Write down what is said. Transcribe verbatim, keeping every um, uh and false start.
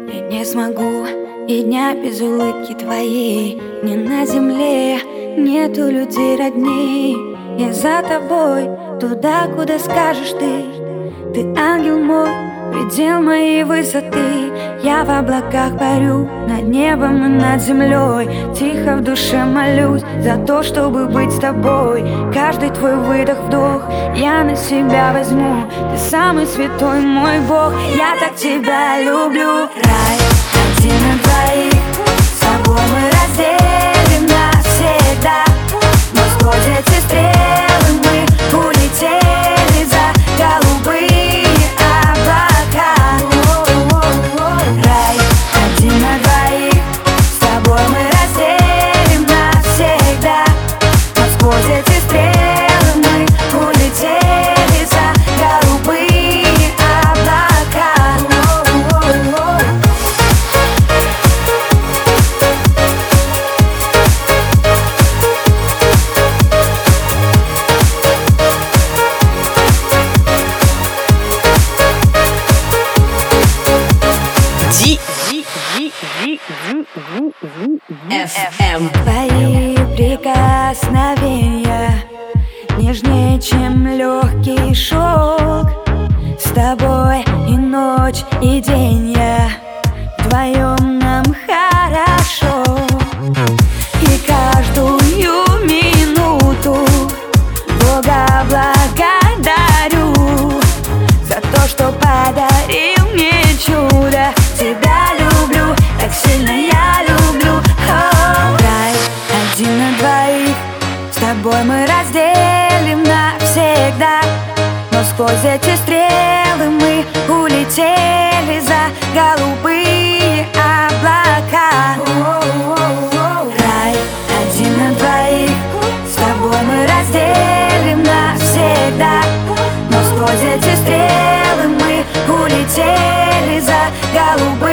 Я не смогу и дня без улыбки твоей. Ни на земле нету людей родней. Я за тобой, туда, куда скажешь ты. Ты ангел мой, предел моей высоты. Я в облаках парю, над небом и над землей. Тихо в душе молюсь за то, чтобы быть с тобой. Каждый твой выдох-вдох я на себя возьму. Ты самый святой мой Бог, я так тебя люблю. Рай один на двоих, с тобой мы разделим навсегда. Но сквозь эти стрелы мы улетели за голубые облака. Рай один на двоих, с тобой мы разделим навсегда. Но сквозь эти стрелы мы улетели за голубые облака. эф эм. Твои прикосновения нежнее, чем легкий шелк. С тобой и ночь, и день я, вдвоем нам хорошо. И каждую минуту Бога благодарю за то, что подарил мне чудо. Тебя люблю, так сильно я люблю. О, рай один на двоих, с тобой мы разделим навсегда. Но сквозь эти стрелы мы улетели за голубые облака. Рай один на двоих, с тобой мы разделим навсегда. Но сквозь эти стрелы мы улетели за голубые